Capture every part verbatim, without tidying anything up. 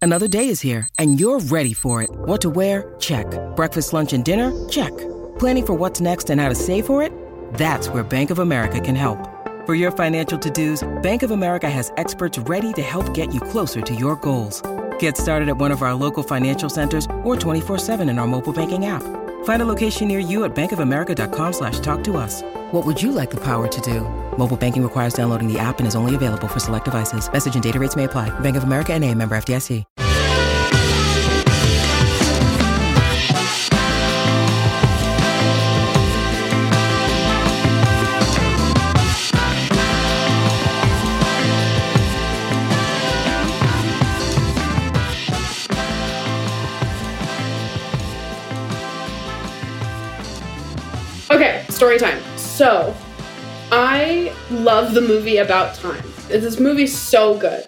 Another day is here, and you're ready for it. What to wear? Check. Breakfast, lunch, and dinner? Check. Planning for what's next and how to save for it? That's where Bank of America can help. For your financial to-dos, Bank of America has experts ready to help get you closer to your goals. Get started at one of our local financial centers or twenty-four seven in our mobile banking app. Find a location near you at bankofamerica.com slash talk to us. What would you like the power to do? Mobile banking requires downloading the app and is only available for select devices. Message and data rates may apply. Bank of America N A, member F D I C. Okay, story time. So, I love the movie About Time. This movie's so good.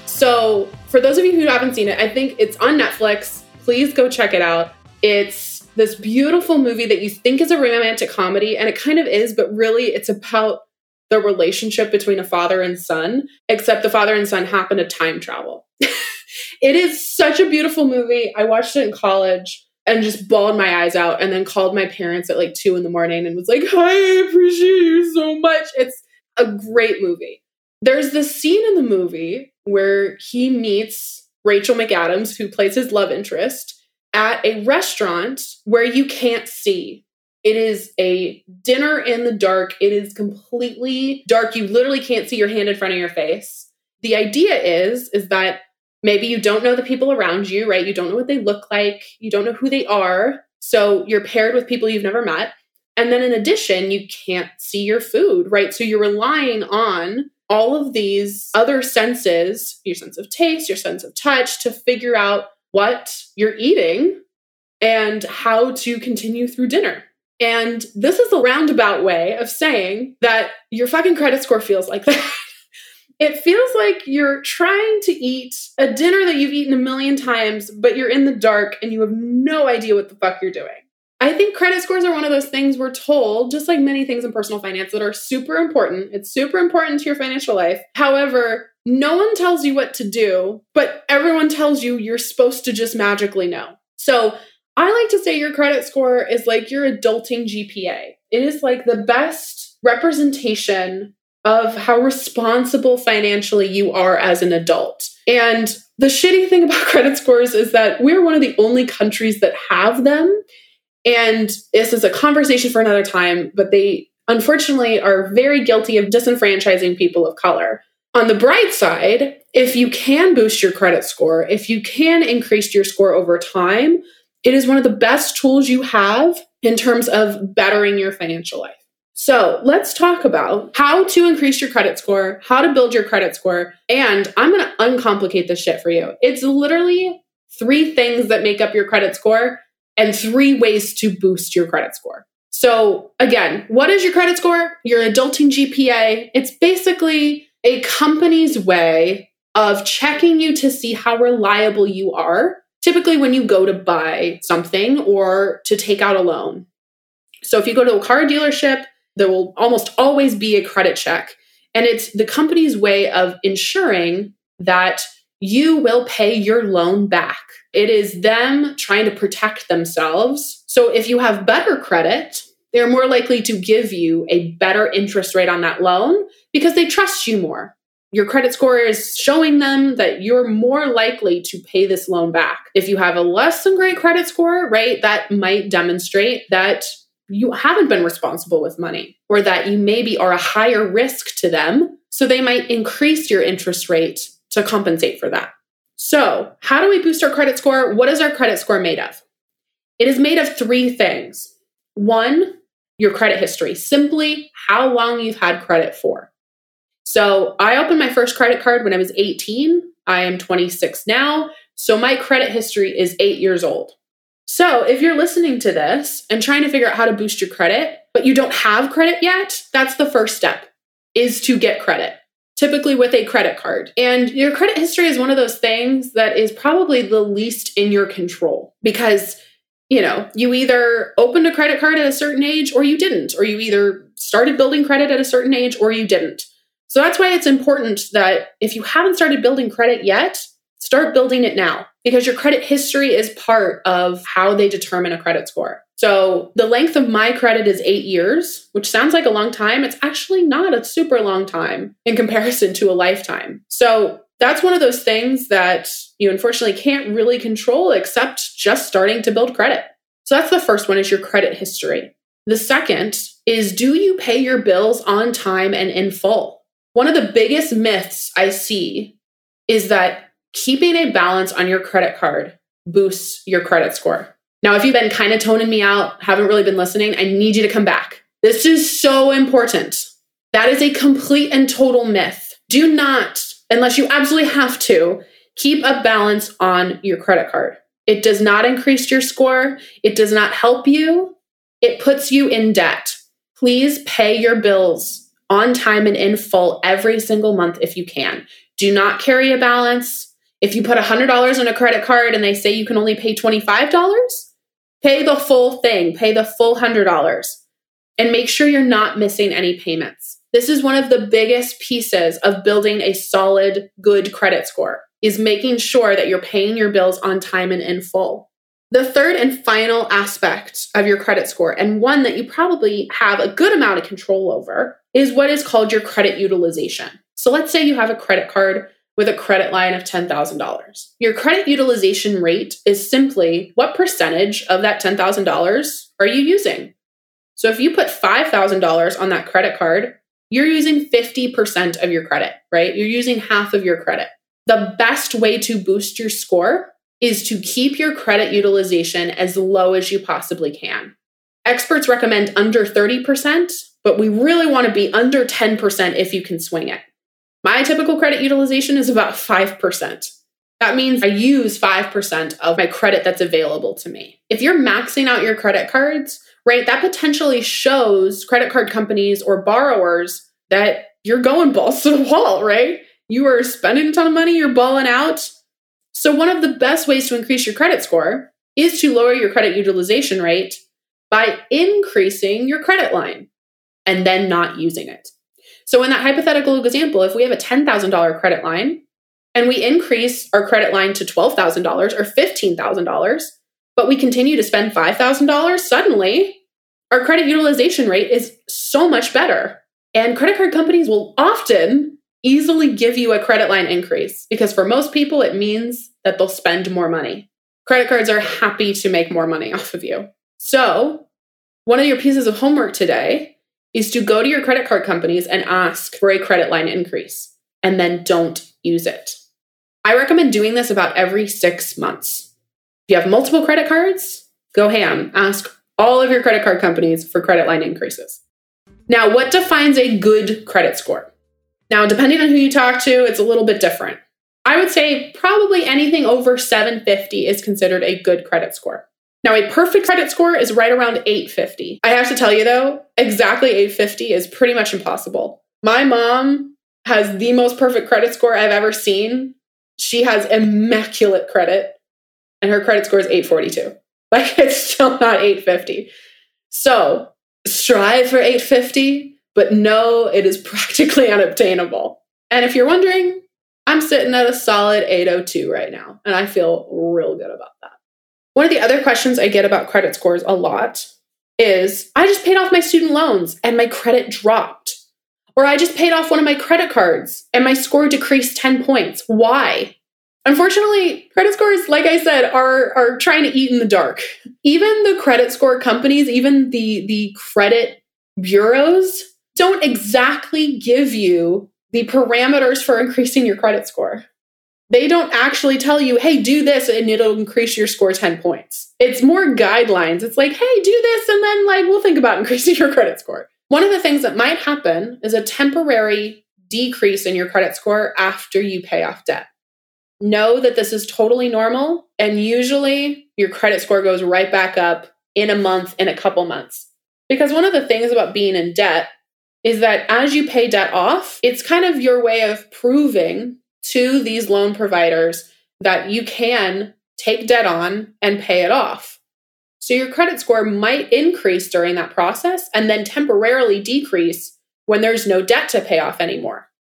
So, for those of you who haven't seen it, I think it's on Netflix. Please go check it out. It's this beautiful movie that you think is a romantic comedy, and it kind of is, but really it's about the relationship between a father and son, except the father and son happen to time travel. It is such a beautiful movie. I watched it in college and just bawled my eyes out, and then called my parents at like two in the morning and was like, I appreciate you so much. It's a great movie. There's this scene in the movie where he meets Rachel McAdams, who plays his love interest, at a restaurant where you can't see. It is a dinner in the dark. It is completely dark. You literally can't see your hand in front of your face. The idea is, is that maybe you don't know the people around you, right? You don't know what they look like. You don't know who they are. So you're paired with people you've never met. And then in addition, you can't see your food, right? So you're relying on all of these other senses, your sense of taste, your sense of touch, to figure out what you're eating and how to continue through dinner. And this is a roundabout way of saying that your fucking credit score feels like that. It feels like you're trying to eat a dinner that you've eaten a million times, but you're in the dark and you have no idea what the fuck you're doing. I think credit scores are one of those things we're told, just like many things in personal finance, that are super important. It's super important to your financial life. However, no one tells you what to do, but everyone tells you you're supposed to just magically know. So I like to say your credit score is like your adulting G P A. It is like the best representation of how responsible financially you are as an adult. And the shitty thing about credit scores is that we're one of the only countries that have them. And this is a conversation for another time, but they unfortunately are very guilty of disenfranchising people of color. On the bright side, if you can boost your credit score, if you can increase your score over time, it is one of the best tools you have in terms of bettering your financial life. So let's talk about how to increase your credit score, how to build your credit score, and I'm going to uncomplicate this shit for you. It's literally three things that make up your credit score and three ways to boost your credit score. So again, what is your credit score? Your adulting G P A. It's basically a company's way of checking you to see how reliable you are, typically when you go to buy something or to take out a loan. So if you go to a car dealership, there will almost always be a credit check. And it's the company's way of ensuring that you will pay your loan back. It is them trying to protect themselves. So if you have better credit, they're more likely to give you a better interest rate on that loan because they trust you more. Your credit score is showing them that you're more likely to pay this loan back. If you have a less than great credit score, right, that might demonstrate that you haven't been responsible with money, or that you maybe are a higher risk to them. So they might increase your interest rate to compensate for that. So how do we boost our credit score? What is our credit score made of? It is made of three things. One, your credit history, simply how long you've had credit for. So I opened my first credit card when I was eighteen. I am twenty-six now. So my credit history is eight years old. So if you're listening to this and trying to figure out how to boost your credit, but you don't have credit yet, that's the first step, is to get credit, typically with a credit card. And your credit history is one of those things that is probably the least in your control because, you know, you either opened a credit card at a certain age or you didn't, or you either started building credit at a certain age or you didn't. So that's why it's important that if you haven't started building credit yet, start building it now because your credit history is part of how they determine a credit score. So the length of my credit is eight years, which sounds like a long time. It's actually not a super long time in comparison to a lifetime. So that's one of those things that you unfortunately can't really control except just starting to build credit. So that's the first one, is your credit history. The second is, do you pay your bills on time and in full? One of the biggest myths I see is that keeping a balance on your credit card boosts your credit score. Now, if you've been kind of toning me out, haven't really been listening, I need you to come back. This is so important. That is a complete and total myth. Do not, unless you absolutely have to, keep a balance on your credit card. It does not increase your score. It does not help you. It puts you in debt. Please pay your bills on time and in full every single month if you can. Do not carry a balance. If you put one hundred dollars on a credit card and they say you can only pay twenty-five dollars, pay the full thing. Pay the full one hundred dollars. And make sure you're not missing any payments. This is one of the biggest pieces of building a solid, good credit score, is making sure that you're paying your bills on time and in full. The third and final aspect of your credit score, and one that you probably have a good amount of control over, is what is called your credit utilization. So let's say you have a credit card with a credit line of ten thousand dollars. Your credit utilization rate is simply what percentage of that ten thousand dollars are you using? So if you put five thousand dollars on that credit card, you're using fifty percent of your credit, right? You're using half of your credit. The best way to boost your score is to keep your credit utilization as low as you possibly can. Experts recommend under thirty percent, but we really want to be under ten percent if you can swing it. My typical credit utilization is about five percent. That means I use five percent of my credit that's available to me. If you're maxing out your credit cards, right, that potentially shows credit card companies or borrowers that you're going balls to the wall, right? You are spending a ton of money, you're balling out. So one of the best ways to increase your credit score is to lower your credit utilization rate by increasing your credit line and then not using it. So in that hypothetical example, if we have a ten thousand dollars credit line and we increase our credit line to twelve thousand dollars or fifteen thousand dollars, but we continue to spend five thousand dollars, suddenly our credit utilization rate is so much better. And credit card companies will often easily give you a credit line increase because for most people, it means that they'll spend more money. Credit cards are happy to make more money off of you. So one of your pieces of homework today is to go to your credit card companies and ask for a credit line increase and then don't use it. I recommend doing this about every six months. If you have multiple credit cards, go ham. Ask all of your credit card companies for credit line increases. Now, what defines a good credit score? Now, depending on who you talk to, it's a little bit different. I would say probably anything over seven fifty is considered a good credit score. Now, a perfect credit score is right around eight fifty. I have to tell you though, exactly eight fifty is pretty much impossible. My mom has the most perfect credit score I've ever seen. She has immaculate credit and her credit score is eight forty-two. Like, it's still not eight fifty. So strive for eight fifty. But no, it is practically unobtainable. And if you're wondering, I'm sitting at a solid eight oh two right now, and I feel real good about that. One of the other questions I get about credit scores a lot is, I just paid off my student loans and my credit dropped. Or I just paid off one of my credit cards and my score decreased ten points. Why? Unfortunately, credit scores, like I said, are, are trying to eat in the dark. Even the credit score companies, even the, the credit bureaus, don't exactly give you the parameters for increasing your credit score. They don't actually tell you, hey, do this and it'll increase your score ten points. It's more guidelines. It's like, hey, do this and then like we'll think about increasing your credit score. One of the things that might happen is a temporary decrease in your credit score after you pay off debt. Know that this is totally normal, and usually your credit score goes right back up in a month, in a couple months. Because one of the things about being in debt is that as you pay debt off, it's kind of your way of proving to these loan providers that you can take debt on and pay it off. So your credit score might increase during that process and then temporarily decrease when there's no debt to pay off anymore.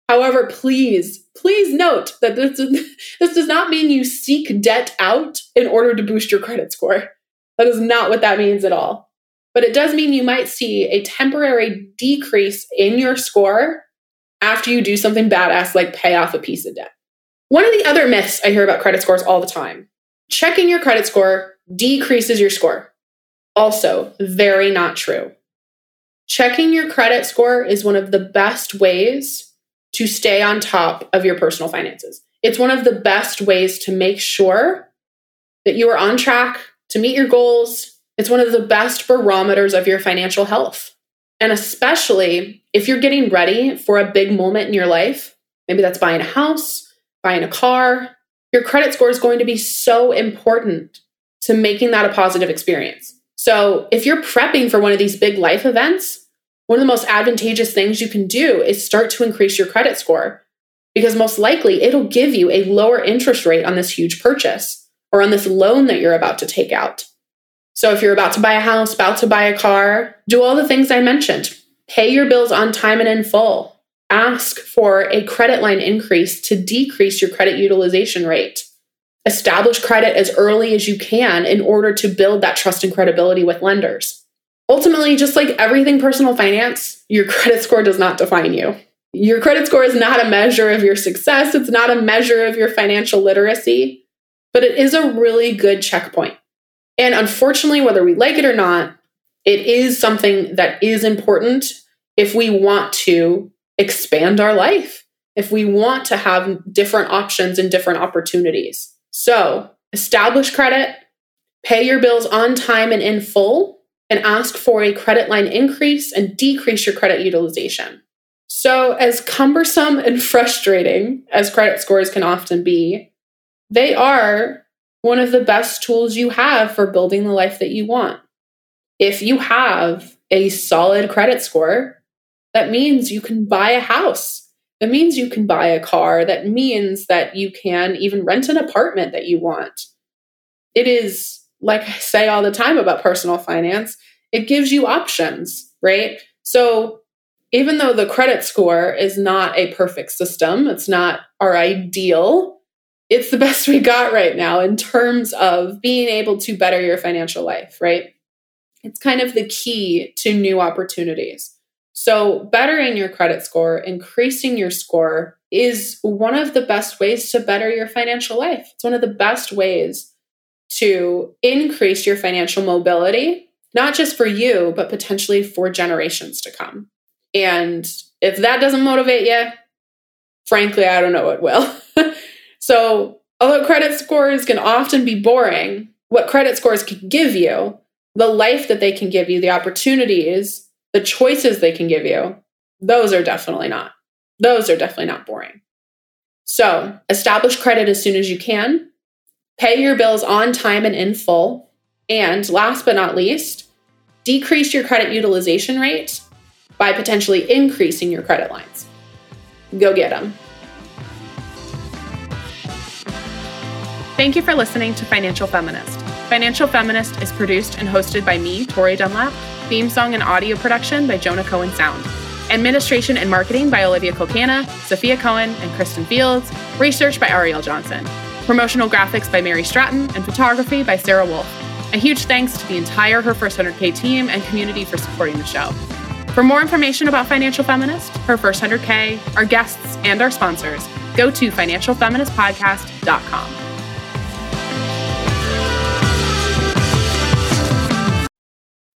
However, please, please note that this, this does not mean you seek debt out in order to boost your credit score. That is not what that means at all. But it does mean you might see a temporary decrease in your score after you do something badass like pay off a piece of debt. One of the other myths I hear about credit scores all the time: checking your credit score decreases your score. Also, very not true. Checking your credit score is one of the best ways to stay on top of your personal finances. It's one of the best ways to make sure that you are on track to meet your goals. It's one of the best barometers of your financial health. And especially if you're getting ready for a big moment in your life, maybe that's buying a house, buying a car, your credit score is going to be so important to making that a positive experience. So if you're prepping for one of these big life events, one of the most advantageous things you can do is start to increase your credit score, because most likely it'll give you a lower interest rate on this huge purchase or on this loan that you're about to take out. So if you're about to buy a house, about to buy a car, do all the things I mentioned. Pay your bills on time and in full. Ask for a credit line increase to decrease your credit utilization rate. Establish credit as early as you can in order to build that trust and credibility with lenders. Ultimately, just like everything personal finance, your credit score does not define you. Your credit score is not a measure of your success. It's not a measure of your financial literacy, but it is a really good checkpoint. And unfortunately, whether we like it or not, it is something that is important if we want to expand our life, if we want to have different options and different opportunities. So establish credit, pay your bills on time and in full, and ask for a credit line increase and decrease your credit utilization. So as cumbersome and frustrating as credit scores can often be, they are one of the best tools you have for building the life that you want. If you have a solid credit score, that means you can buy a house. That means you can buy a car. That means that you can even rent an apartment that you want. It is, like I say all the time about personal finance, it gives you options, right? So even though the credit score is not a perfect system, it's not our ideal, it's the best we got right now in terms of being able to better your financial life, right? It's kind of the key to new opportunities. So bettering your credit score, increasing your score is one of the best ways to better your financial life. It's one of the best ways to increase your financial mobility, not just for you, but potentially for generations to come. And if that doesn't motivate you, frankly, I don't know what will. So although credit scores can often be boring, what credit scores can give you, the life that they can give you, the opportunities, the choices they can give you, those are definitely not. Those are definitely not boring. So establish credit as soon as you can. Pay your bills on time and in full. And last but not least, decrease your credit utilization rate by potentially increasing your credit lines. Go get them. Thank you for listening to Financial Feminist. Financial Feminist is produced and hosted by me, Tori Dunlap. Theme song and audio production by Jonah Cohen Sound. Administration and marketing by Olivia Colcana, Sophia Cohen, and Kristen Fields. Research by Ariel Johnson. Promotional graphics by Mary Stratton, and photography by Sarah Wolf. A huge thanks to the entire Her First one hundred K team and community for supporting the show. For more information about Financial Feminist, Her First one hundred K, our guests, and our sponsors, go to financial feminist podcast dot com.